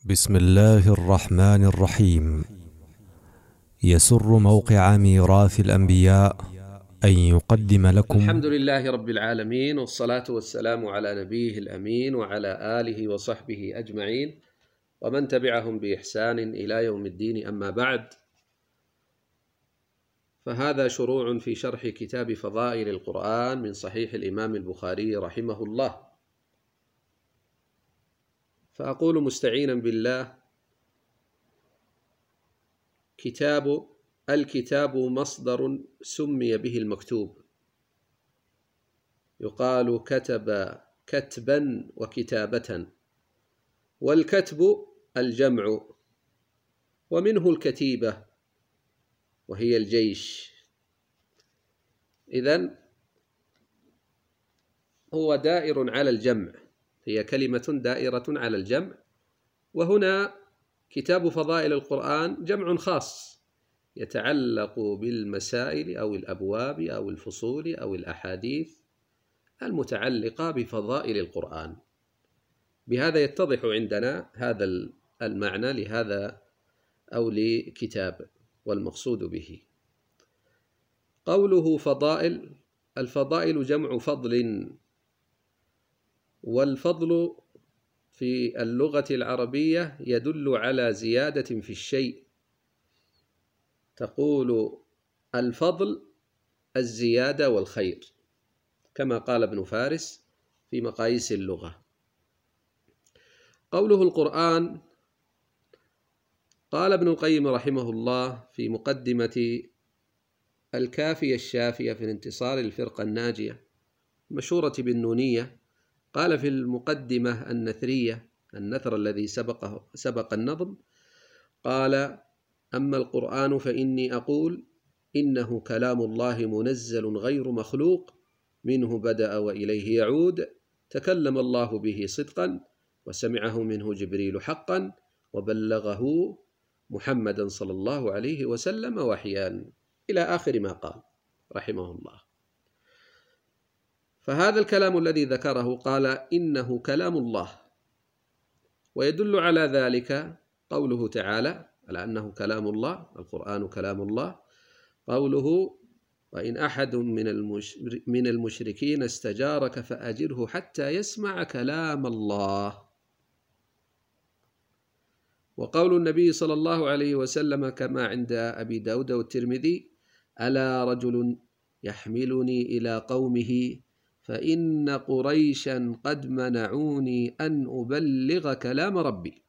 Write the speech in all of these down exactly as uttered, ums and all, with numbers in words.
بسم الله الرحمن الرحيم. يسر موقع ميراث الأنبياء أن يقدم لكم الحمد لله رب العالمين، والصلاة والسلام على نبيه الأمين وعلى آله وصحبه أجمعين ومن تبعهم بإحسان إلى يوم الدين. أما بعد، فهذا شروع في شرح كتاب فضائل القرآن من صحيح الإمام البخاري رحمه الله. فأقول مستعينا بالله: كتاب الكتاب مصدر سمي به المكتوب، يقال كتب كتبا وكتابة، والكتب الجمع، ومنه الكتيبة وهي الجيش. إذن هو دائر على الجمع، هي كلمة دائرة على الجمع. وهنا كتاب فضائل القرآن جمع خاص يتعلق بالمسائل أو الأبواب أو الفصول أو الأحاديث المتعلقة بفضائل القرآن. بهذا يتضح عندنا هذا المعنى لهذا أو لكتاب، والمقصود به قوله فضائل. الفضائل جمع فضل، والفضل في اللغة العربية يدل على زيادة في الشيء. تقول الفضل الزيادة والخير، كما قال ابن فارس في مقاييس اللغة. قوله القرآن، قال ابن القيم رحمه الله في مقدمة الكافية الشافية في الانتصار للفرقة الناجية مشهورة بالنونية، قال في المقدمة النثرية، النثر الذي سبقه سبق النظم، قال: أما القرآن فإني أقول إنه كلام الله منزل غير مخلوق، منه بدأ وإليه يعود، تكلم الله به صدقا وسمعه منه جبريل حقا، وبلغه محمدا صلى الله عليه وسلم وحيا، إلى آخر ما قال رحمه الله. فهذا الكلام الذي ذكره قال إنه كلام الله، ويدل على ذلك قوله تعالى على أنه كلام الله، القرآن كلام الله، قوله: وإن أحد من المشركين استجارك فأجره حتى يسمع كلام الله. وقول النبي صلى الله عليه وسلم كما عند أبي داود والترمذي: ألا رجل يحملني إلى قومه فإن قريشا قد منعوني أن أبلغ كلام ربي.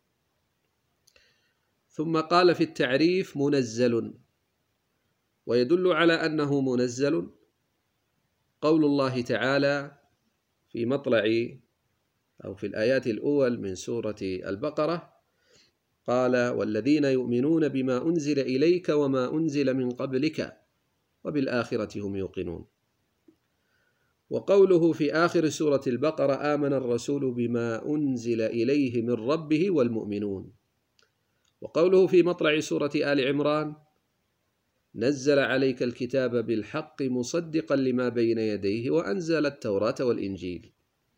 ثم قال في التعريف: منزل. ويدل على أنه منزل قول الله تعالى في مطلع أو في الآيات الأول من سورة البقرة، قال: والذين يؤمنون بما أنزل إليك وما أنزل من قبلك وبالآخرة هم يوقنون. وقوله في آخر سورة البقرة: آمن الرسول بما أنزل إليه من ربه والمؤمنون. وقوله في مطلع سورة آل عمران: نزل عليك الكتاب بالحق مصدقا لما بين يديه وأنزل التوراة والإنجيل.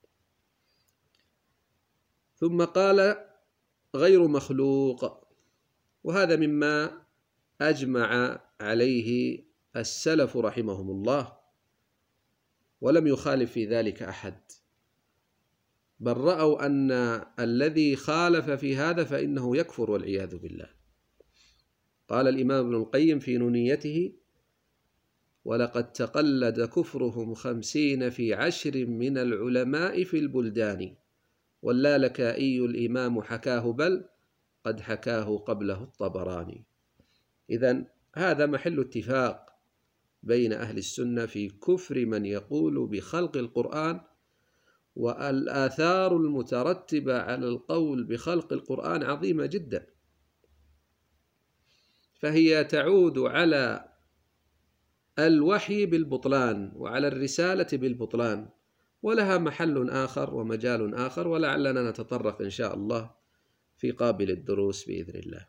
ثم قال: غير مخلوق، وهذا مما أجمع عليه السلف رحمهم الله، ولم يخالف في ذلك أحد، بل رأوا أن الذي خالف في هذا فإنه يكفر والعياذ بالله. قال الإمام ابن القيم في نونيته: ولقد تقلد كفرهم خمسين في عشر من العلماء في البلدان، واللالكائي الإمام حكاه بل قد حكاه قبله الطبراني. إذن هذا محل اتفاق بين أهل السنة في كفر من يقول بخلق القرآن، والآثار المترتبة على القول بخلق القرآن عظيمة جدا، فهي تعود على الوحي بالبطلان وعلى الرسالة بالبطلان، ولها محل آخر ومجال آخر، ولعلنا نتطرق إن شاء الله في قابل الدروس بإذن الله.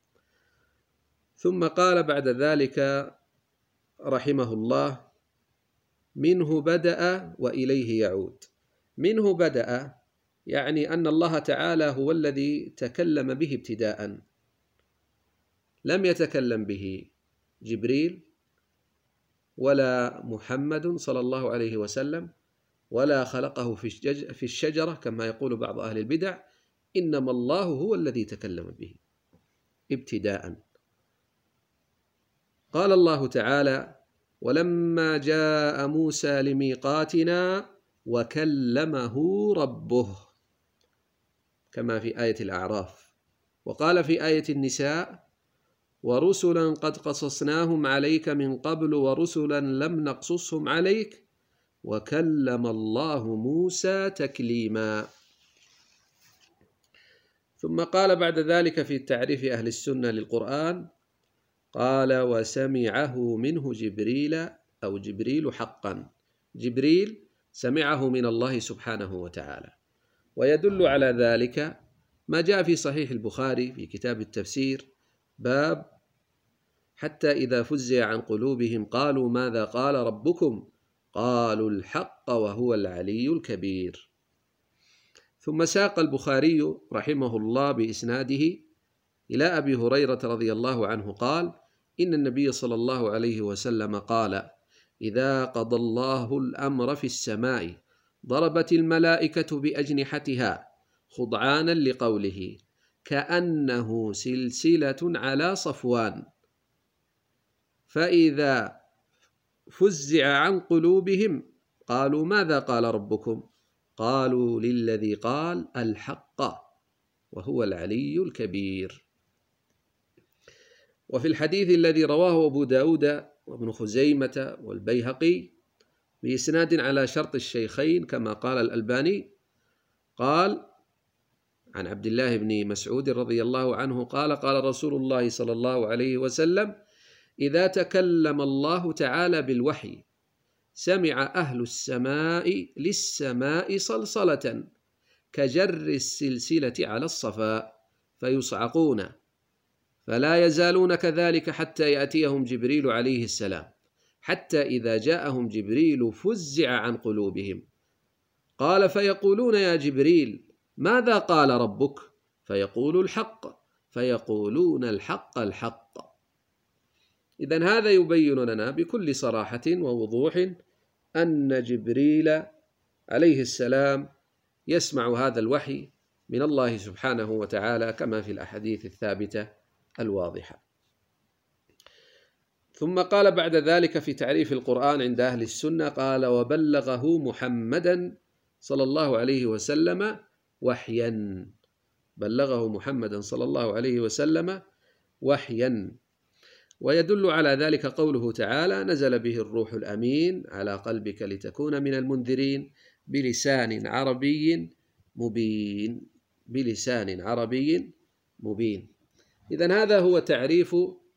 ثم قال بعد ذلك رحمه الله: منه بدأ وإليه يعود. منه بدأ يعني أن الله تعالى هو الذي تكلم به ابتداء، لم يتكلم به جبريل ولا محمد صلى الله عليه وسلم ولا خلقه في الشجرة كما يقول بعض أهل البدع، إنما الله هو الذي تكلم به ابتداء. قال الله تعالى: ولما جاء موسى لميقاتنا وكلمه ربه، كما في آية الأعراف. وقال في آية النساء: ورسلا قد قصصناهم عليك من قبل ورسلا لم نقصصهم عليك وكلم الله موسى تكليما. ثم قال بعد ذلك في تعريف أهل السنة للقرآن، قال: وسمعه منه جبريل أو جبريل حقا. جبريل سمعه من الله سبحانه وتعالى. ويدل على ذلك ما جاء في صحيح البخاري في كتاب التفسير، باب: حتى إذا فزع عن قلوبهم قالوا ماذا قال ربكم؟ قالوا الحق وهو العلي الكبير. ثم ساق البخاري رحمه الله بإسناده إلى أبي هريرة رضي الله عنه قال: إن النبي صلى الله عليه وسلم قال: إذا قضى الله الأمر في السماء ضربت الملائكة بأجنحتها خضعانا لقوله كأنه سلسلة على صفوان، فإذا فزع عن قلوبهم قالوا ماذا قال ربكم؟ قالوا للذي قال الحق وهو العلي الكبير. وفي الحديث الذي رواه أبو داود وابن خزيمة والبيهقي بإسناد على شرط الشيخين كما قال الألباني، قال عن عبد الله بن مسعود رضي الله عنه قال: قال رسول الله صلى الله عليه وسلم: إذا تكلم الله تعالى بالوحي سمع أهل السماء للسماء صلصلة كجر السلسلة على الصفاء فيصعقون، فلا يزالون كذلك حتى يأتيهم جبريل عليه السلام، حتى إذا جاءهم جبريل فزع عن قلوبهم. قال: فيقولون يا جبريل ماذا قال ربك؟ فيقول الحق، فيقولون الحق الحق. إذن هذا يبين لنا بكل صراحة ووضوح أن جبريل عليه السلام يسمع هذا الوحي من الله سبحانه وتعالى كما في الأحاديث الثابتة الواضحة. ثم قال بعد ذلك في تعريف القرآن عند أهل السنة، قال: وبلغه محمدا صلى الله عليه وسلم وحيا. بلغه محمدا صلى الله عليه وسلم وحيا. ويدل على ذلك قوله تعالى: نزل به الروح الأمين على قلبك لتكون من المنذرين بلسان عربي مبين. بلسان عربي مبين. إذن هذا هو تعريف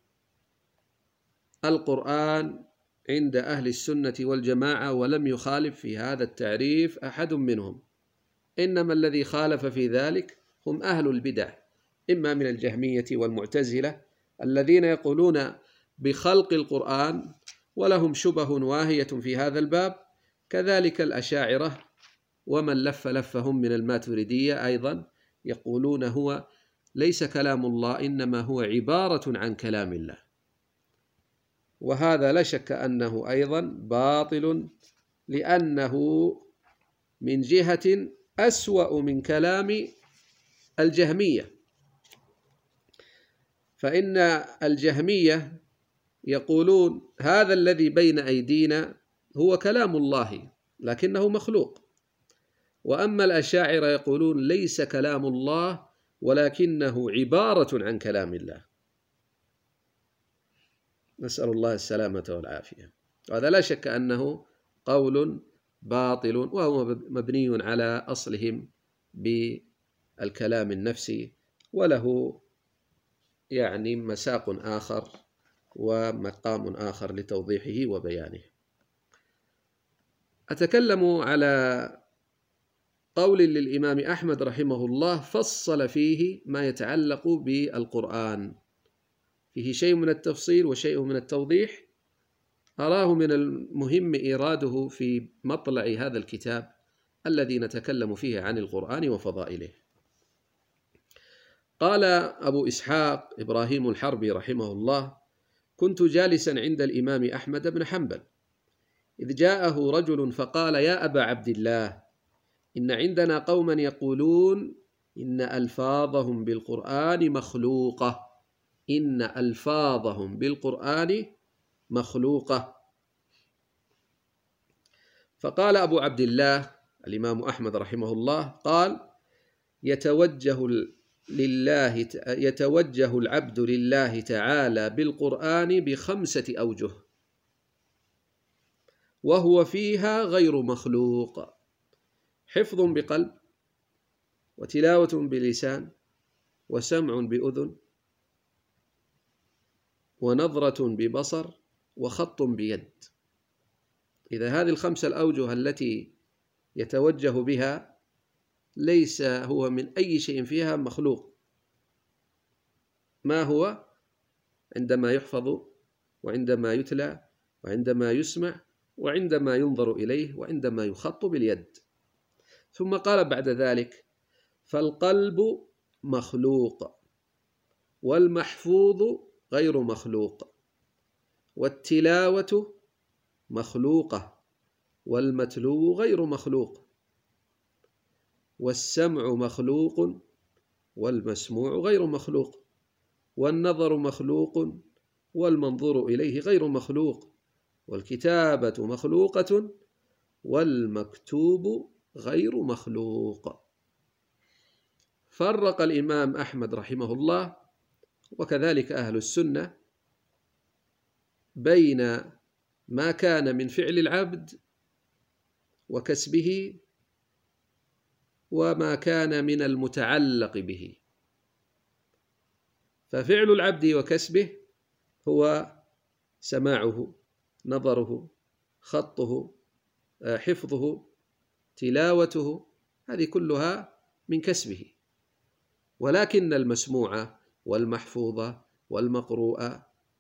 القرآن عند أهل السنة والجماعة، ولم يخالف في هذا التعريف أحد منهم، إنما الذي خالف في ذلك هم أهل البدع، إما من الجهمية والمعتزلة الذين يقولون بخلق القرآن ولهم شبه واهية في هذا الباب، كذلك الأشاعرة ومن لف لفهم من الماتريدية أيضا يقولون هو ليس كلام الله إنما هو عبارة عن كلام الله، وهذا لا شك أنه أيضا باطل، لأنه من جهة أسوأ من كلام الجهمية. فإن الجهمية يقولون هذا الذي بين أيدينا هو كلام الله لكنه مخلوق، وأما الأشاعرة يقولون ليس كلام الله ولكنه عبارة عن كلام الله. نسأل الله السلامة والعافية. وهذا لا شك أنه قول باطل، وهو مبني على أصلهم بالكلام النفسي، وله يعني مساق آخر ومقام آخر لتوضيحه وبيانه. أتكلم على قول للإمام أحمد رحمه الله فصل فيه ما يتعلق بالقرآن، فيه شيء من التفصيل وشيء من التوضيح، أراه من المهم إيراده في مطلع هذا الكتاب الذي نتكلم فيه عن القرآن وفضائله. قال أبو إسحاق إبراهيم الحربي رحمه الله: كنت جالسا عند الإمام أحمد بن حنبل إذ جاءه رجل فقال: يا أبا عبد الله، إن عندنا قوما يقولون إن ألفاظهم بالقرآن مخلوقة إن ألفاظهم بالقرآن مخلوقة. فقال أبو عبد الله الإمام أحمد رحمه الله قال: يتوجه لله يتوجه العبد لله تعالى بالقرآن بخمسة أوجه، وهو فيها غير مخلوق: حفظ بقلب، وتلاوة بلسان، وسمع بأذن، ونظرة ببصر، وخط بيد. إذا هذه الخمسة الأوجه التي يتوجه بها ليس هو من أي شيء فيها مخلوق. ما هو؟ عندما يحفظ، وعندما يتلى، وعندما يسمع، وعندما ينظر إليه، وعندما يخط باليد. ثم قال بعد ذلك: فالقلب مخلوق، والمحفوظ غير مخلوق، والتلاوة مخلوقة، والمتلو غير مخلوق، والسمع مخلوق، والمسموع غير مخلوق، والنظر مخلوق، والمنظور إليه غير مخلوق، والكتابة مخلوقة، والمكتوب غير مخلوق. فرق الإمام أحمد رحمه الله وكذلك أهل السنة بين ما كان من فعل العبد وكسبه وما كان من المتعلق به. ففعل العبد وكسبه هو سماعه، نظره، خطه، حفظه، تلاوته، هذه كلها من كسبه. ولكن المسموع والمحفوظ والمقروء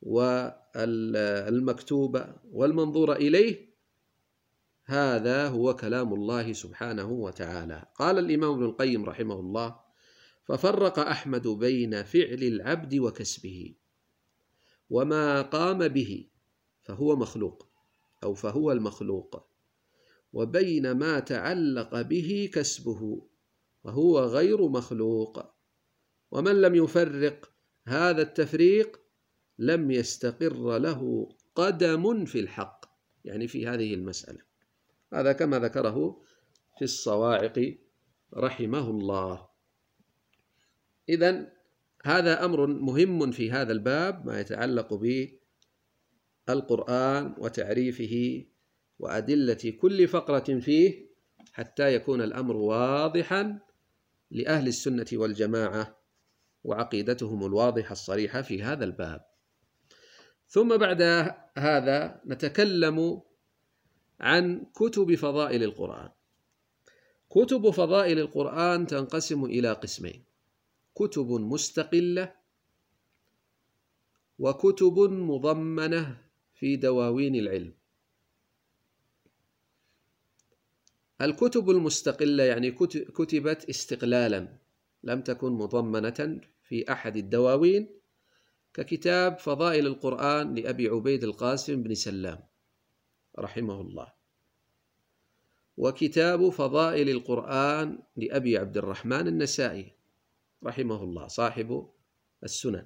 والمكتوب والمنظور إليه هذا هو كلام الله سبحانه وتعالى. قال الإمام ابن القيم رحمه الله: ففرق أحمد بين فعل العبد وكسبه، وما قام به فهو مخلوق أو فهو المخلوق، وبين ما تعلق به كسبه وهو غير مخلوق. ومن لم يفرق هذا التفريق لم يستقر له قدم في الحق، يعني في هذه المسألة. هذا كما ذكره في الصواعق رحمه الله. إذن هذا أمر مهم في هذا الباب، ما يتعلق بالقرآن وتعريفه وأدلة كل فقرة فيه، حتى يكون الأمر واضحا لأهل السنة والجماعة وعقيدتهم الواضحة الصريحة في هذا الباب. ثم بعد هذا نتكلم عن كتب فضائل القرآن. كتب فضائل القرآن تنقسم إلى قسمين: كتب مستقلة، وكتب مضمنة في دواوين العلم. الكتب المستقلة يعني كتبت استقلالا، لم تكن مضمنة في أحد الدواوين، ككتاب فضائل القرآن لأبي عبيد القاسم بن سلام رحمه الله، وكتاب فضائل القرآن لأبي عبد الرحمن النسائي رحمه الله صاحب السنن،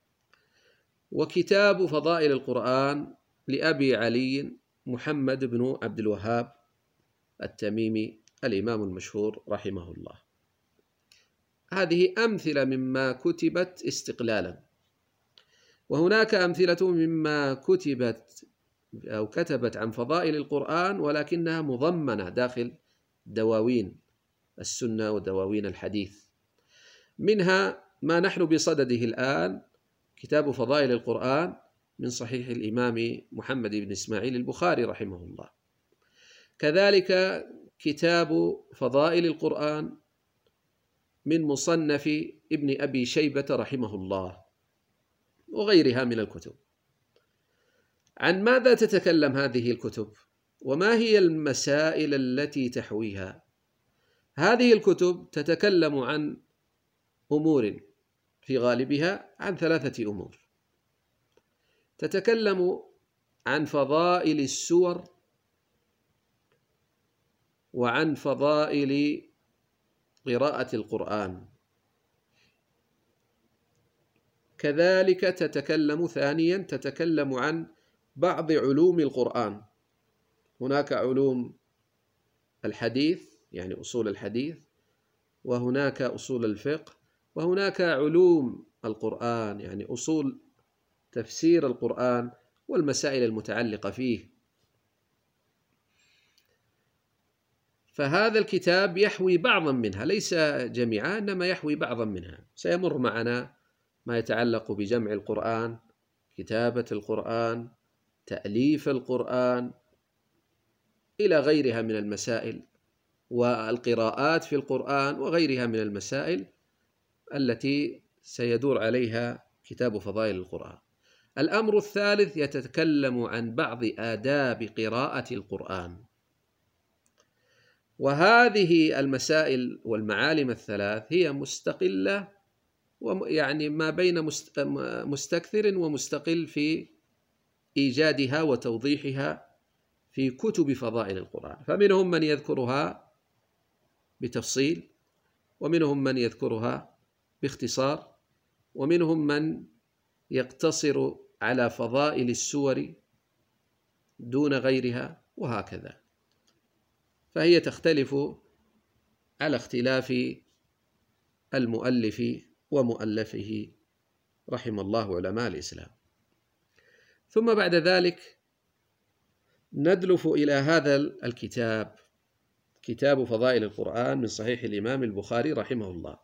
وكتاب فضائل القرآن لأبي علي محمد بن عبد الوهاب التميمي الإمام المشهور رحمه الله. هذه أمثلة مما كتبت استقلالا، وهناك أمثلة مما كتبت أو كتبت عن فضائل القرآن ولكنها مضمنة داخل دواوين السنة ودواوين الحديث. منها ما نحن بصدده الآن، كتاب فضائل القرآن من صحيح الإمام محمد بن إسماعيل البخاري رحمه الله، كذلك كتاب فضائل القرآن من مصنف ابن أبي شيبة رحمه الله، وغيرها من الكتب. عن ماذا تتكلم هذه الكتب؟ وما هي المسائل التي تحويها؟ هذه الكتب تتكلم عن أمور في غالبها عن ثلاثة أمور. تتكلم عن فضائل السور وعن فضائل قراءة القرآن، كذلك تتكلم ثانيا تتكلم عن بعض علوم القرآن. هناك علوم الحديث يعني أصول الحديث، وهناك أصول الفقه، وهناك علوم القرآن يعني أصول تفسير القرآن والمسائل المتعلقة فيه. فهذا الكتاب يحوي بعضا منها، ليس جميعا إنما يحوي بعضا منها. سيمر معنا ما يتعلق بجمع القرآن، كتابة القرآن، تأليف القرآن، إلى غيرها من المسائل، والقراءات في القرآن وغيرها من المسائل التي سيدور عليها كتاب فضائل القرآن. الأمر الثالث يتكلم عن بعض آداب قراءة القرآن. وهذه المسائل والمعالم الثلاث هي مستقلة، يعني ما بين مستكثر ومستقل في إيجادها وتوضيحها في كتب فضائل القرآن. فمنهم من يذكرها بتفصيل، ومنهم من يذكرها باختصار، ومنهم من يقتصر على فضائل السور دون غيرها، وهكذا. فهي تختلف على اختلاف المؤلف ومؤلفه رحم الله علماء الإسلام. ثم بعد ذلك ندلف إلى هذا الكتاب، كتاب فضائل القرآن من صحيح الإمام البخاري رحمه الله.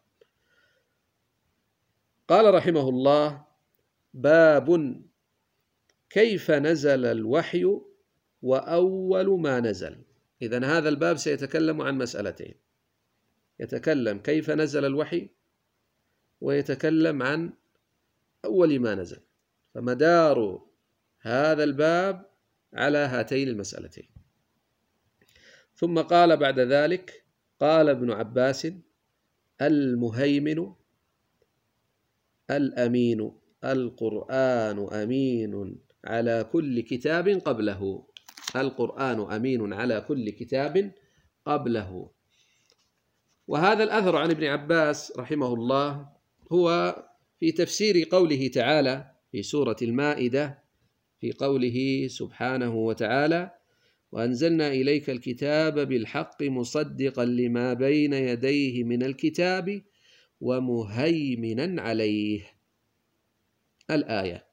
قال رحمه الله: باب كيف نزل الوحي وأول ما نزل. إذن هذا الباب سيتكلم عن مسألتين: يتكلم كيف نزل الوحي، ويتكلم عن أول ما نزل. فمدار هذا الباب على هاتين المسألتين. ثم قال بعد ذلك: قال ابن عباس: المهيمن الأمين، القرآن أمين على كل كتاب قبله. القرآن أمين على كل كتاب قبله. وهذا الأثر عن ابن عباس رحمه الله هو في تفسير قوله تعالى في سورة المائدة، في قوله سبحانه وتعالى: وأنزلنا إليك الكتاب بالحق مصدقا لما بين يديه من الكتاب ومهيمنا عليه. الآية.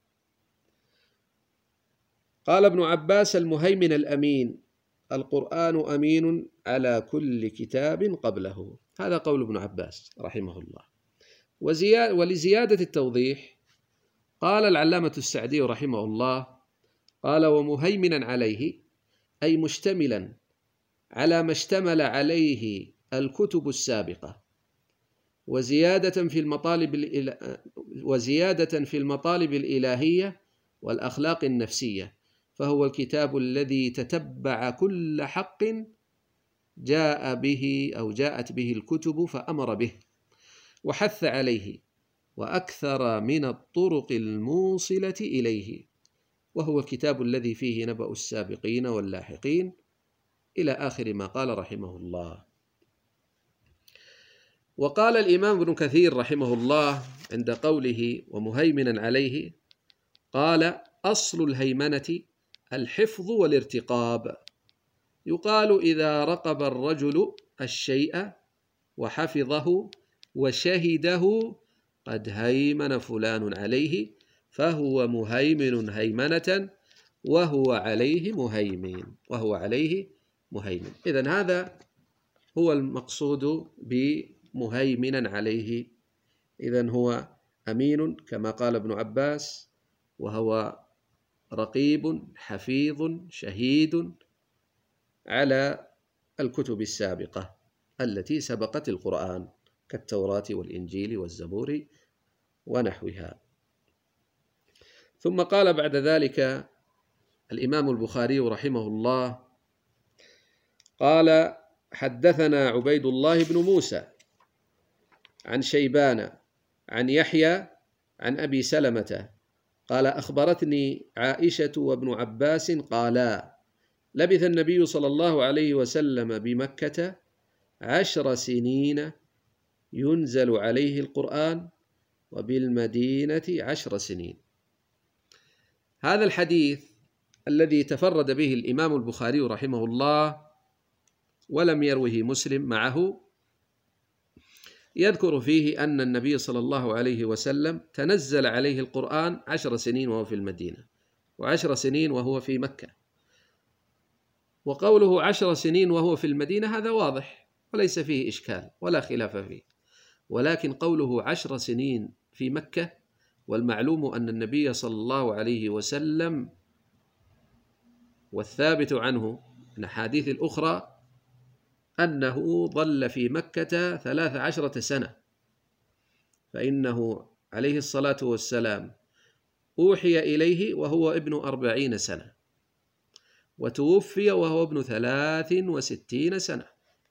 قال ابن عباس: المهيمن الأمين، القرآن أمين على كل كتاب قبله. هذا قول ابن عباس رحمه الله. ولزيادة التوضيح قال العلامة السعدي رحمه الله: قال ومهيمنا عليه أي مشتملا على ما اشتمل عليه الكتب السابقة، وزيادة في المطالب وزيادة في المطالب الإلهية والأخلاق النفسية، فهو الكتاب الذي تتبع كل حق جاء به أو جاءت به الكتب فأمر به وحث عليه، وأكثر من الطرق الموصلة إليه، وهو الكتاب الذي فيه نبأ السابقين واللاحقين، إلى آخر ما قال رحمه الله. وقال الإمام ابن كثير رحمه الله عند قوله ومهيمنا عليه: قال: أصل الهيمنة الحفظ والارتقاب. يقال إذا رقب الرجل الشيء وحفظه وشهده قد هيمن فلان عليه، فهو مهيمن هيمنة وهو عليه مهيمن وهو عليه مهيمن. إذن هذا هو المقصود بمهيمنا عليه. إذن هو أمين كما قال ابن عباس، وهو رقيب حفيظ شهيد على الكتب السابقة التي سبقت القرآن كالتوراة والإنجيل والزبور ونحوها. ثم قال بعد ذلك الإمام البخاري رحمه الله: قال: حدثنا عبيد الله بن موسى عن شيبان عن يحيى عن أبي سلمة قال أخبرتني عائشة وابن عباس قالا لبث النبي صلى الله عليه وسلم بمكة عشر سنين ينزل عليه القرآن وبالمدينة عشر سنين. هذا الحديث الذي تفرد به الإمام البخاري رحمه الله ولم يروه مسلم معه يذكر فيه أن النبي صلى الله عليه وسلم تنزل عليه القرآن عشر سنين وهو في المدينة وعشر سنين وهو في مكة. وقوله عشر سنين وهو في المدينة هذا واضح وليس فيه إشكال ولا خلاف فيه، ولكن قوله عشر سنين في مكة، والمعلوم أن النبي صلى الله عليه وسلم والثابت عنه من الأحاديث الأخرى أنه ظل في مكة ثلاث عشرة سنة، فإنه عليه الصلاة والسلام أوحي إليه وهو ابن أربعين سنة وتوفي وهو ابن ثلاث وستين سنة.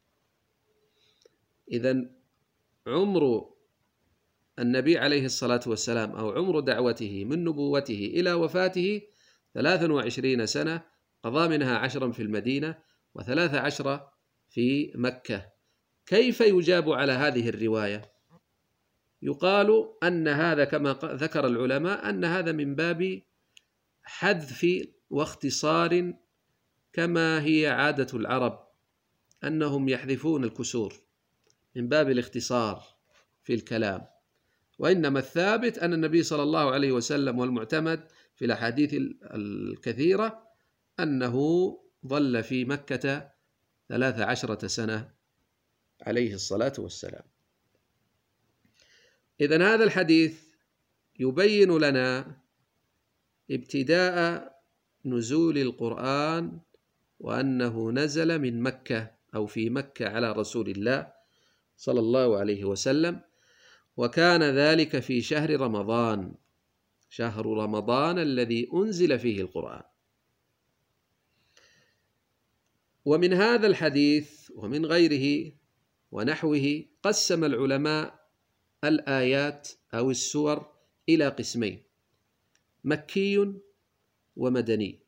إذن عمر النبي عليه الصلاة والسلام أو عمر دعوته من نبوته إلى وفاته ثلاث وعشرين سنة، قضى منها عشرا في المدينة وثلاث عشرة في مكة. كيف يجاب على هذه الرواية؟ يقال أن هذا كما ذكر العلماء أن هذا من باب حذف واختصار، كما هي عادة العرب أنهم يحذفون الكسور من باب الاختصار في الكلام. وإنما الثابت أن النبي صلى الله عليه وسلم والمعتمد في الأحاديث الكثيرة أنه ظل في مكة ثلاث عشرة سنة عليه الصلاة والسلام. إذن هذا الحديث يبين لنا ابتداء نزول القرآن وأنه نزل من مكة أو في مكة على رسول الله صلى الله عليه وسلم، وكان ذلك في شهر رمضان، شهر رمضان الذي أنزل فيه القرآن. ومن هذا الحديث ومن غيره ونحوه قسم العلماء الآيات أو السور إلى قسمين: مكي ومدني،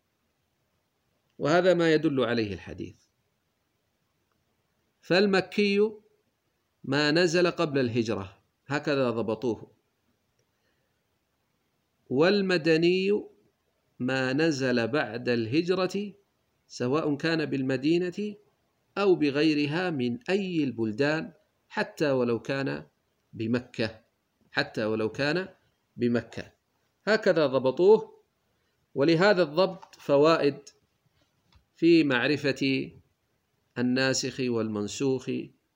وهذا ما يدل عليه الحديث. فالمكي ما نزل قبل الهجرة، هكذا ضبطوه، والمدني ما نزل بعد الهجرة سواء كان بالمدينة أو بغيرها من أي البلدان، حتى ولو كان بمكة، حتى ولو كان بمكة، هكذا ضبطوه. ولهذا الضبط فوائد في معرفة الناسخ والمنسوخ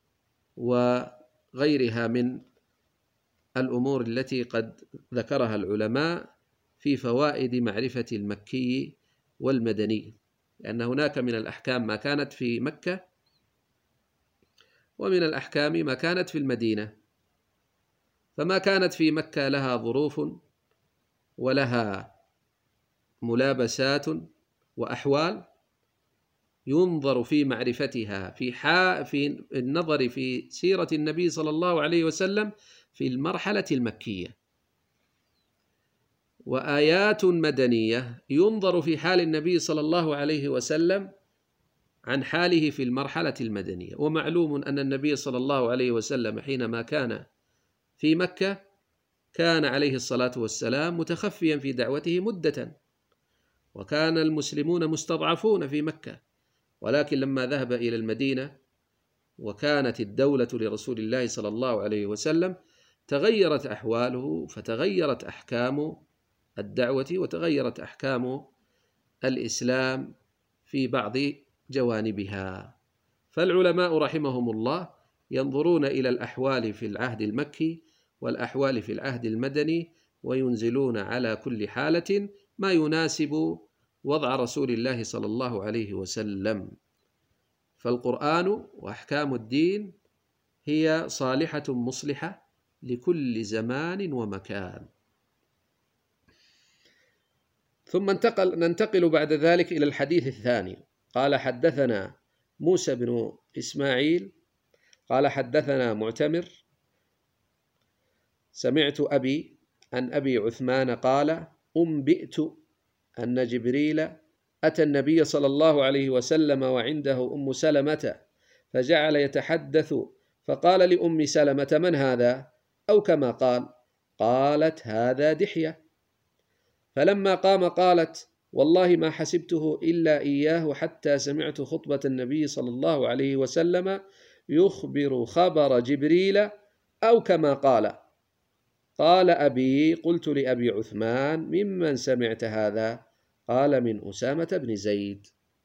وغيرها من الأمور التي قد ذكرها العلماء في فوائد معرفة المكي والمدني، لأن هناك من الأحكام ما كانت في مكة ومن الأحكام ما كانت في المدينة. فما كانت في مكة لها ظروف ولها ملابسات وأحوال ينظر في معرفتها في في النظر في سيرة النبي صلى الله عليه وسلم في المرحلة المكية، وآيات مدنية ينظر في حال النبي صلى الله عليه وسلم عن حاله في المرحلة المدنية. ومعلوم أن النبي صلى الله عليه وسلم حينما كان في مكة كان عليه الصلاة والسلام متخفيا في دعوته مدة، وكان المسلمون مستضعفون في مكة، ولكن لما ذهب إلى المدينة وكانت الدولة لرسول الله صلى الله عليه وسلم تغيرت أحواله، فتغيرت أحكام الدعوة وتغيرت أحكام الإسلام في بعض جوانبها. فالعلماء رحمهم الله ينظرون إلى الأحوال في العهد المكي والأحوال في العهد المدني، وينزلون على كل حالة ما يناسب وضع رسول الله صلى الله عليه وسلم. فالقرآن وأحكام الدين هي صالحة مصلحة لكل زمان ومكان. ثم انتقل ننتقل بعد ذلك إلى الحديث الثاني. قال: حدثنا موسى بن إسماعيل قال حدثنا معتمر سمعت أبي عن أبي عثمان قال أنبئت أن جبريل أتى النبي صلى الله عليه وسلم وعنده أم سلمة فجعل يتحدث فقال لأم سلمة من هذا؟ أو كما قال، قالت هذا دحية. فلما قام قالت والله ما حسبته إلا إياه حتى سمعت خطبة النبي صلى الله عليه وسلم يخبر خبر جبريل أو كما قال. قال أبي قلت لأبي عثمان ممن سمعت هذا؟ قال من أسامة بن زيد.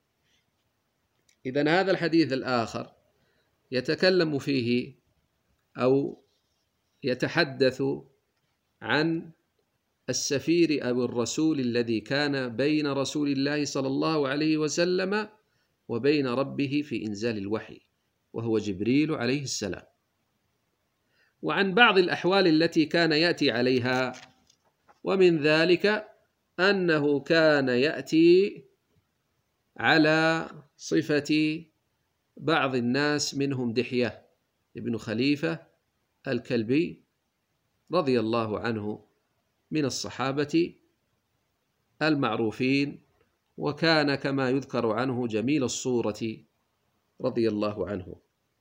إذن هذا الحديث الآخر يتكلم فيه أو يتحدث عن السفير أو الرسول الذي كان بين رسول الله صلى الله عليه وسلم وبين ربه في إنزال الوحي، وهو جبريل عليه السلام، وعن بعض الأحوال التي كان يأتي عليها، ومن ذلك أنه كان يأتي على صفة بعض الناس منهم دحية ابن خليفة الكلبي رضي الله عنه من الصحابة المعروفين، وكان كما يذكر عنه جميل الصورة رضي الله عنه.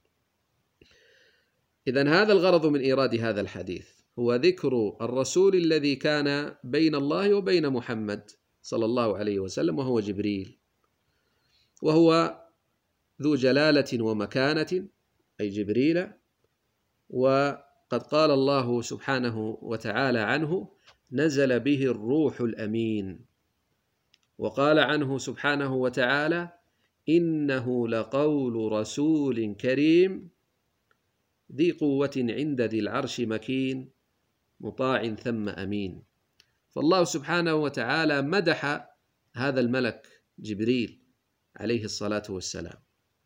إذن هذا الغرض من إيراد هذا الحديث هو ذكر الرسول الذي كان بين الله وبين محمد صلى الله عليه وسلم، وهو جبريل، وهو ذو جلالة ومكانة أي جبريل. وقد قال الله سبحانه وتعالى عنه نزل به الروح الأمين، وقال عنه سبحانه وتعالى إنه لقول رسول كريم ذي قوة عند ذي العرش مكين مطاع ثم أمين. فالله سبحانه وتعالى مدح هذا الملك جبريل عليه الصلاة والسلام،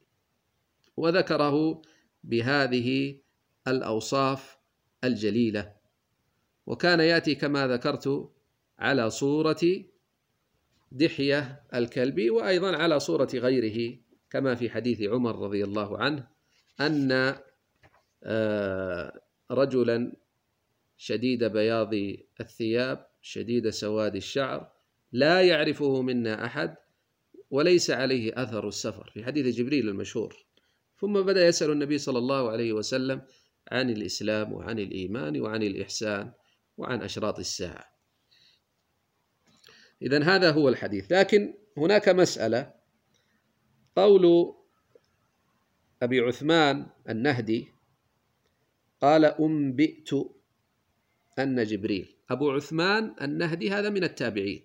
وذكره بهذه الأوصاف الجليلة، وكان يأتي كما ذكرت على صورة دحية الكلبي، وأيضا على صورة غيره كما في حديث عمر رضي الله عنه أن رجلا شديد بياض الثياب شديد سواد الشعر لا يعرفه منا أحد وليس عليه أثر السفر، في حديث جبريل المشهور، ثم بدأ يسأل النبي صلى الله عليه وسلم عن الإسلام وعن الإيمان وعن الإحسان وعن أشراط الساعة. إذن هذا هو الحديث. لكن هناك مسألة، قول أبي عثمان النهدي قال أنبئت أن جبريل، أبو عثمان النهدي هذا من التابعين،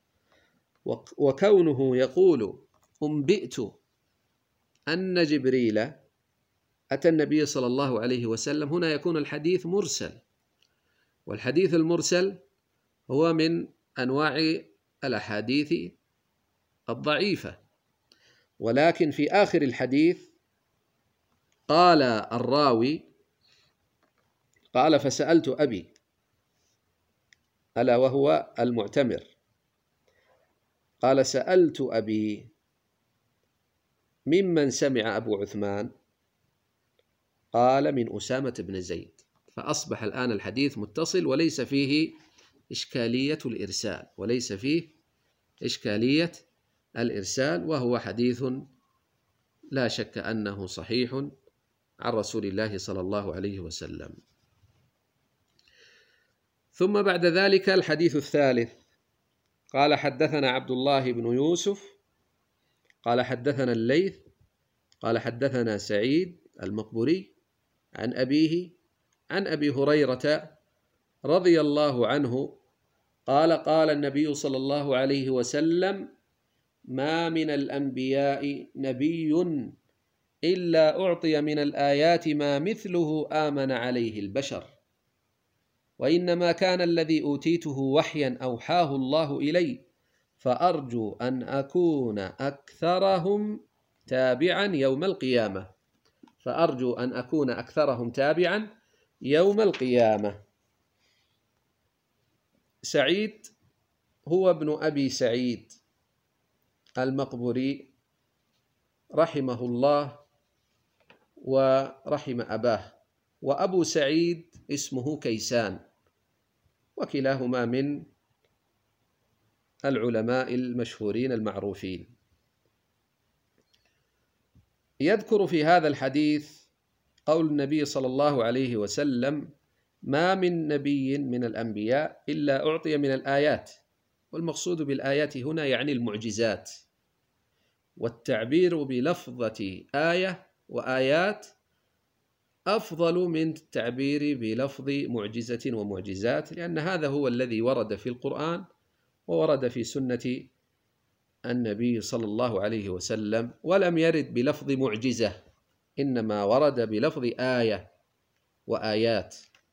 وكونه يقول أنبئت أن جبريل أتى النبي صلى الله عليه وسلم، هنا يكون الحديث مرسل، والحديث المرسل هو من أنواع الأحاديث الضعيفة. ولكن في آخر الحديث قال الراوي قال فسألت أبي، ألا وهو المعتمر، قال سألت أبي ممن سمع أبو عثمان؟ قال من أسامة بن زيد. فأصبح الآن الحديث متصل وليس فيه إشكالية الإرسال، وليس فيه إشكالية الإرسال، وهو حديث لا شك أنه صحيح عن رسول الله صلى الله عليه وسلم. ثم بعد ذلك الحديث الثالث قال حدثنا عبد الله بن يوسف قال حدثنا الليث قال حدثنا سعيد المقبري عن أبيه عن أبي هريرة رضي الله عنه قال قال النبي صلى الله عليه وسلم ما من الأنبياء نبي إلا أعطي من الآيات ما مثله آمن عليه البشر، وإنما كان الذي أوتيته وحيا أوحاه الله إلي، فأرجو أن أكون أكثرهم تابعا يوم القيامة فأرجو أن أكون أكثرهم تابعا يوم القيامة. سعيد هو ابن أبي سعيد المقبري رحمه الله، ورحم أباه، وأبو سعيد اسمه كيسان، وكلاهما من العلماء المشهورين المعروفين. يذكر في هذا الحديث قول النبي صلى الله عليه وسلم: ما من نبي من الأنبياء إلا أعطي من الآيات، والمقصود بالآيات هنا يعني المعجزات، والتعبير بلفظة آية وآيات أفضل من التعبير بلفظ معجزة ومعجزات، لأن هذا هو الذي ورد في القرآن وورد في سنة النبي صلى الله عليه وسلم، ولم يرد بلفظ معجزة، إنما ورد بلفظ آية وآيات.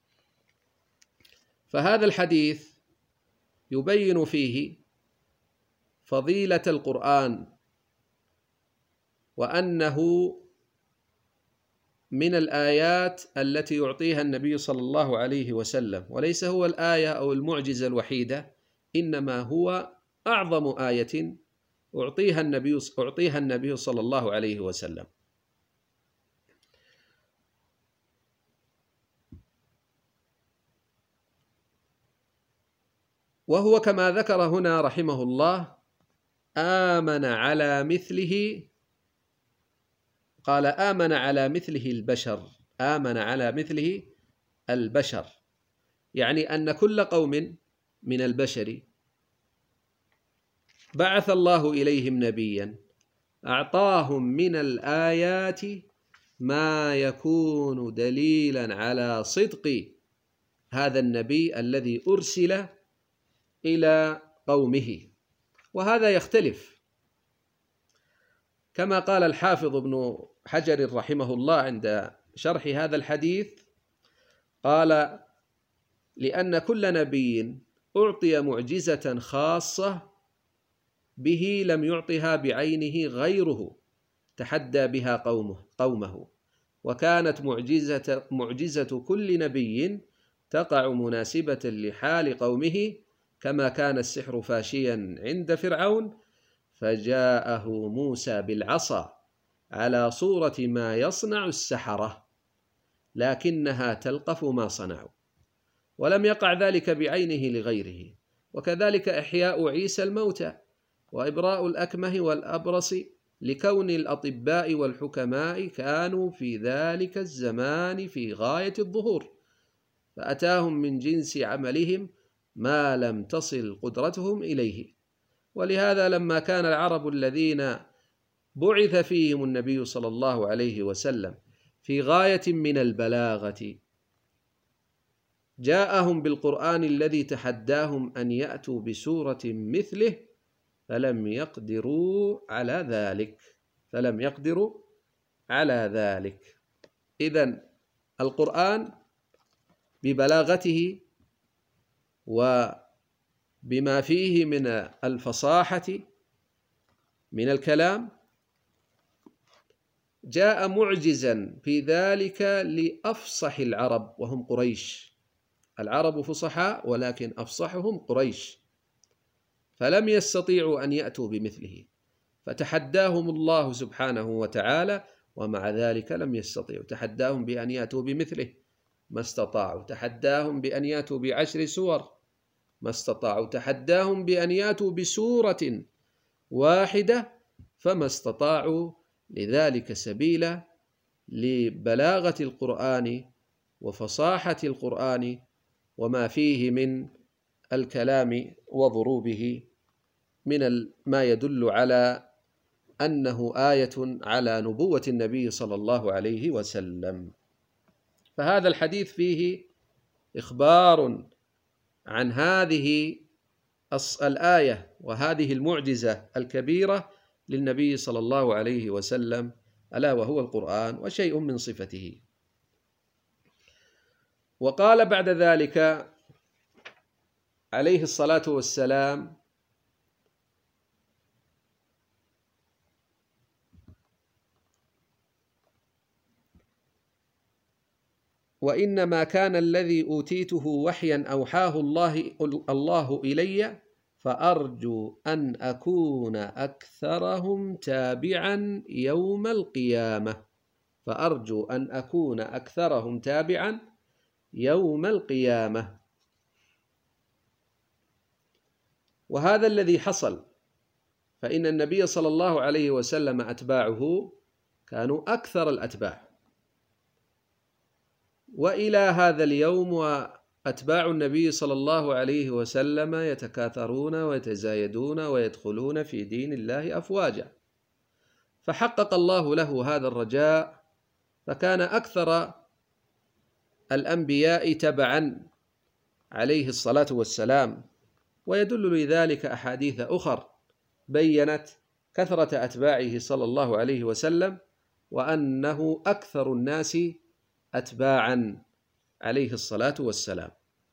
فهذا الحديث يبين فيه فضيلة القرآن، وأنه من الآيات التي يعطيها النبي صلى الله عليه وسلم، وليس هو الآية أو المعجزة الوحيدة، إنما هو أعظم آية أعطيها النبي أعطيها النبي صلى الله عليه وسلم. وهو كما ذكر هنا رحمه الله: آمن على مثله، قال آمن على مثله البشر، آمن على مثله البشر، يعني أن كل قوم من البشر بعث الله إليهم نبيا أعطاهم من الآيات ما يكون دليلا على صدق هذا النبي الذي أرسل إلى قومه. وهذا يختلف، كما قال الحافظ ابن حجر رحمه الله عند شرح هذا الحديث، قال: لأن كل نبي أعطي معجزة خاصة به لم يعطها بعينه غيره تحدى بها قومه قومه وكانت معجزة, معجزة كل نبي تقع مناسبة لحال قومه، كما كان السحر فاشيا عند فرعون فجاءه موسى بالعصا على صورة ما يصنع السحرة لكنها تلقف ما صنعوا، ولم يقع ذلك بعينه لغيره. وكذلك إحياء عيسى الموتى وإبراء الأكمه والأبرص، لكون الأطباء والحكماء كانوا في ذلك الزمان في غاية الظهور، فأتاهم من جنس عملهم ما لم تصل قدرتهم إليه. ولهذا لما كان العرب الذين بعث فيهم النبي صلى الله عليه وسلم في غاية من البلاغة جاءهم بالقرآن الذي تحداهم أن يأتوا بسورة مثله فلم يقدروا على ذلك فلم يقدروا على ذلك. إذن القرآن ببلاغته وبما فيه من الفصاحة من الكلام جاء معجزا في ذلك لأفصح العرب وهم قريش. العرب فصحاء ولكن أفصحهم قريش، فلم يستطيعوا أن يأتوا بمثله، فتحداهم الله سبحانه وتعالى، ومع ذلك لم يستطيعوا. تحداهم بأن يأتوا بمثله ما استطاعوا، تحداهم بأن يأتوا بعشر سور ما استطاعوا، تحداهم بأن يأتوا بسورة واحدة فما استطاعوا. لذلك سبيلا لبلاغة القرآن وفصاحة القرآن وما فيه من الكلام وضروبه من ما يدل على أنه آية على نبوة النبي صلى الله عليه وسلم. فهذا الحديث فيه إخبار عن هذه الآية وهذه المعجزة الكبيرة للنبي صلى الله عليه وسلم، ألا وهو القرآن وشيء من صفته. وقال بعد ذلك عليه الصلاة والسلام: وإنما كان الذي أوتيته وحيا أوحاه الله, الله إلي فأرجو أن أكون أكثرهم تابعا يوم القيامة. فأرجو أن أكون أكثرهم تابعا يوم القيامة. وهذا الذي حصل، فإن النبي صلى الله عليه وسلم أتباعه كانوا أكثر الأتباع، وإلى هذا اليوم وأتباع النبي صلى الله عليه وسلم يتكاثرون ويتزايدون ويدخلون في دين الله أفواجا، فحقق الله له هذا الرجاء، فكان أكثر الأنبياء تبعا عليه الصلاة والسلام. ويدل لذلك أحاديث أخر بيّنت كثرة أتباعه صلى الله عليه وسلم، وأنه أكثر الناس أتباعا عليه الصلاة والسلام.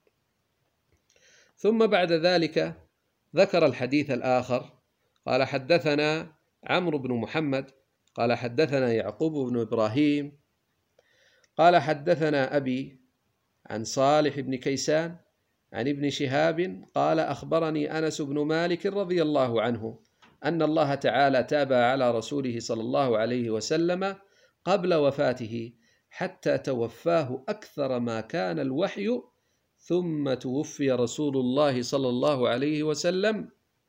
ثم بعد ذلك ذكر الحديث الآخر، قال: حدثنا عمرو بن محمد قال حدثنا يعقوب بن إبراهيم قال حدثنا أبي عن صالح بن كيسان عن ابن شهاب قال: أخبرني أنس بن مالك رضي الله عنه أن الله تعالى تاب على رسوله صلى الله عليه وسلم قبل وفاته حتى توفاه أكثر ما كان الوحي، ثم توفي رسول الله صلى الله عليه وسلم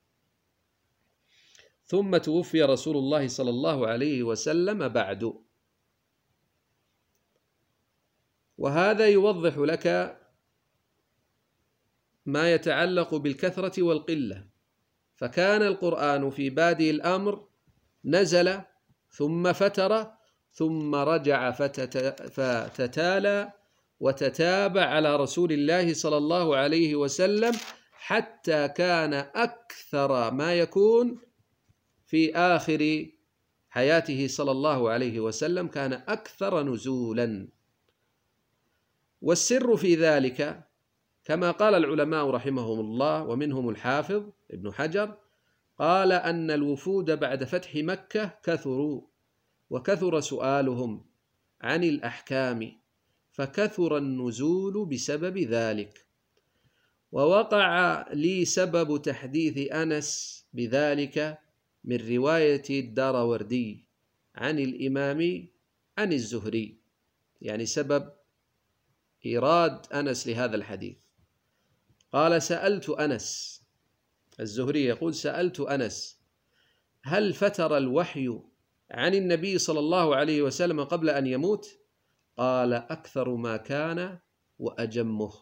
ثم توفي رسول الله صلى الله عليه وسلم بعد. وهذا يوضح لك ما يتعلق بالكثرة والقلة، فكان القرآن في بادئ الأمر نزل ثم فتر ثم رجع فتتالى وتتابع على رسول الله صلى الله عليه وسلم، حتى كان أكثر ما يكون في آخر حياته صلى الله عليه وسلم، كان أكثر نزولا. والسر في ذلك كما قال العلماء رحمهم الله، ومنهم الحافظ ابن حجر، قال أن الوفود بعد فتح مكة كثروا، وكثر سؤالهم عن الأحكام، فكثر النزول بسبب ذلك. ووقع لي سبب تحديث أنس بذلك من رواية الداروردي عن الإمام عن الزهري، يعني سبب إيراد أنس لهذا الحديث. قال: سألت أنس، الزهري يقول: سألت أنس هل فتر الوحي عن النبي صلى الله عليه وسلم قبل أن يموت؟ قال: أكثر ما كان وأجمه.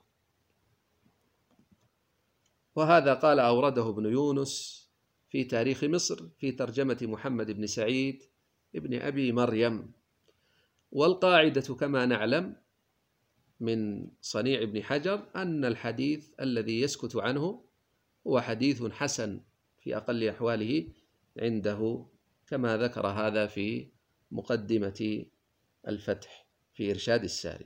وهذا قال أورده ابن يونس في تاريخ مصر في ترجمة محمد بن سعيد ابن أبي مريم. والقاعدة كما نعلم من صنيع ابن حجر أن الحديث الذي يسكت عنه هو حديث حسن في أقل أحواله عنده، كما ذكر هذا في مقدمة الفتح في إرشاد الساري.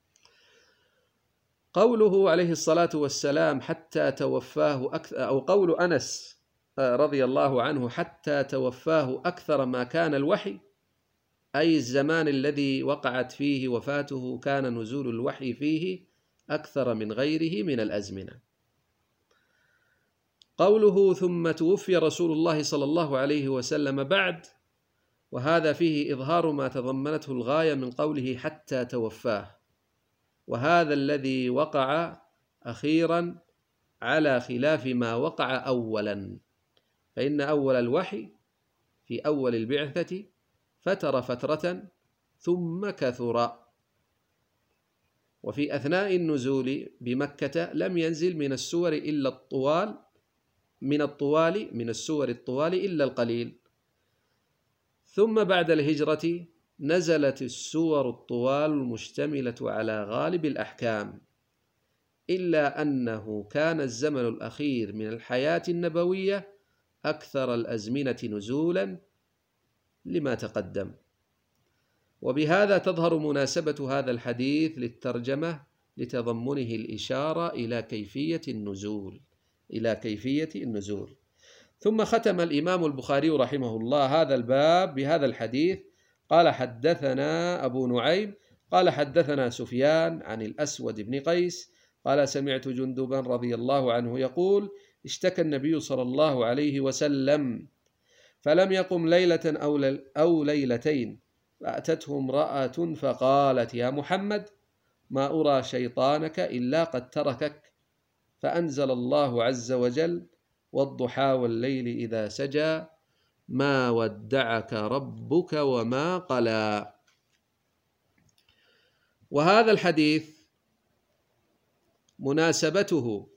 قوله عليه الصلاة والسلام حتى توفاه أكثر، أو قول أنس رضي الله عنه حتى توفاه أكثر ما كان الوحي، أي الزمان الذي وقعت فيه وفاته كان نزول الوحي فيه أكثر من غيره من الأزمنة. قوله ثم توفي رسول الله صلى الله عليه وسلم بعد، وهذا فيه إظهار ما تضمنته الغاية من قوله حتى توفاه، وهذا الذي وقع أخيرا على خلاف ما وقع أولا، فإن أول الوحي في أول البعثة فتر فترة ثم كثر، وفي أثناء النزول بمكة لم ينزل من السور إلا الطوال من الطوال من السور الطوال إلا القليل، ثم بعد الهجرة نزلت السور الطوال المشتملة على غالب الأحكام، إلا أنه كان الزمن الأخير من الحياة النبوية أكثر الأزمنة نزولا لما تقدم. وبهذا تظهر مناسبة هذا الحديث للترجمة لتضمنه الإشارة إلى كيفية النزول إلى كيفية النزول. ثم ختم الإمام البخاري رحمه الله هذا الباب بهذا الحديث، قال: حدثنا أبو نعيم قال حدثنا سفيان عن الأسود بن قيس قال: سمعت جندبا رضي الله عنه يقول: اشتكى النبي صلى الله عليه وسلم فلم يقم ليلة أو ليلتين فأتته امرأة فقالت يا محمد ما أرى شيطانك إلا قد تركك، فأنزل الله عز وجل والضحى والليل إذا سجى ما ودعك ربك وما قلى. وهذا الحديث مناسبته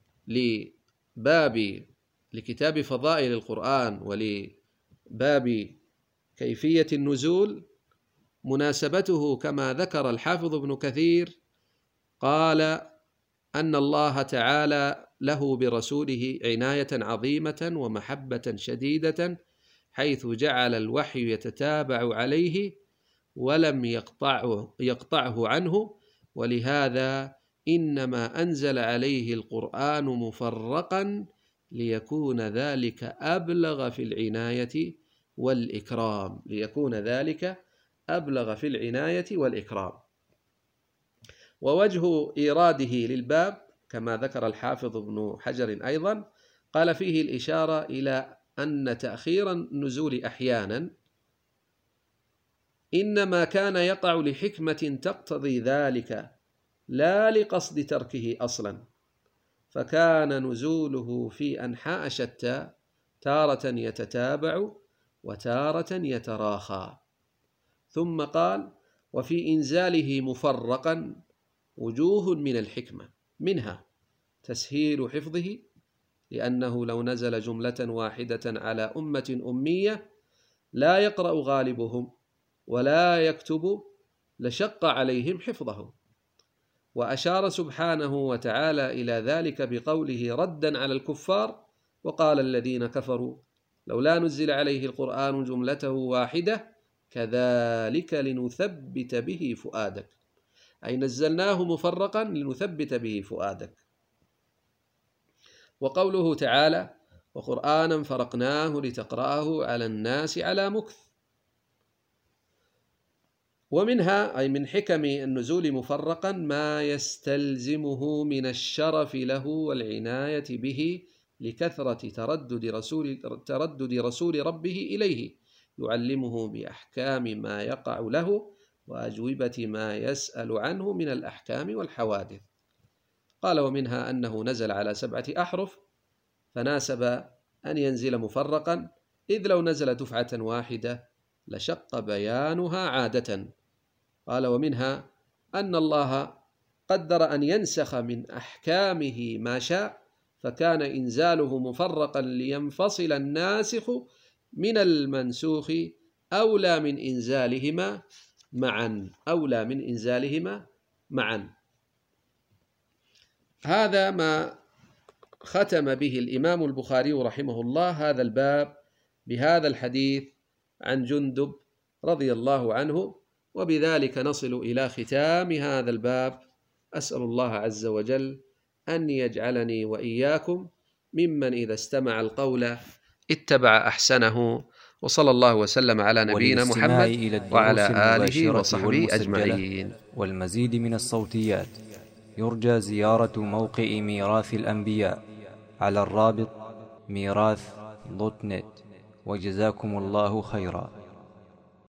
لباب لكتاب فضائل القرآن ولباب كيفية النزول، مناسبته كما ذكر الحافظ ابن كثير قال أن الله تعالى له برسوله عناية عظيمة ومحبة شديدة، حيث جعل الوحي يتتابع عليه ولم يقطعه, يقطعه عنه، ولهذا إنما أنزل عليه القرآن مفرقا ليكون ذلك أبلغ في العناية والإكرام ليكون ذلك أبلغ في العناية والإكرام. ووجه إيراده للباب كما ذكر الحافظ ابن حجر أيضا قال فيه الإشارة إلى أن تأخير النزول أحيانا إنما كان يقع لحكمة تقتضي ذلك لا لقصد تركه أصلا، فكان نزوله في أنحاء شتى تارة يتتابع وتارة يتراخى. ثم قال وفي إنزاله مفرقا وجوه من الحكمة، منها تسهيل حفظه، لأنه لو نزل جملة واحدة على أمة أمية لا يقرأ غالبهم ولا يكتب لشق عليهم حفظه. وأشار سبحانه وتعالى إلى ذلك بقوله ردا على الكفار وقال الذين كفروا لولا نزل عليه القرآن جملته واحدة كذلك لنثبت به فؤادك، أي نزلناه مفرقا لنثبت به فؤادك. وقوله تعالى وقرآنا فرقناه لتقرأه على الناس على مكث. ومنها أي من حكم النزول مفرقا ما يستلزمه من الشرف له والعناية به لكثرة تردد رسول, تردد رسول ربه إليه يعلمه بأحكام ما يقع له وأجوبة ما يسأل عنه من الأحكام والحوادث. قال ومنها أنه نزل على سبعة أحرف فناسب أن ينزل مفرقا، إذ لو نزل دفعة واحدة لشق بيانها عادة. قال ومنها أن الله قدر أن ينسخ من أحكامه ما شاء، فكان إنزاله مفرقا لينفصل الناسخ من المنسوخ أولى من إنزالهما معا أولى من إنزالهما معا. هذا ما ختم به الإمام البخاري رحمه الله هذا الباب بهذا الحديث عن جندب رضي الله عنه، وبذلك نصل إلى ختام هذا الباب. أسأل الله عز وجل أن يجعلني وإياكم ممن إذا استمع القول اتبع أحسنه، وصلى الله وسلم على نبينا محمد وعلى آله وصحبه أجمعين. والمزيد من الصوتيات يرجى زيارة موقع ميراث الأنبياء على الرابط ميراث دوت نت، وجزاكم الله خيرا.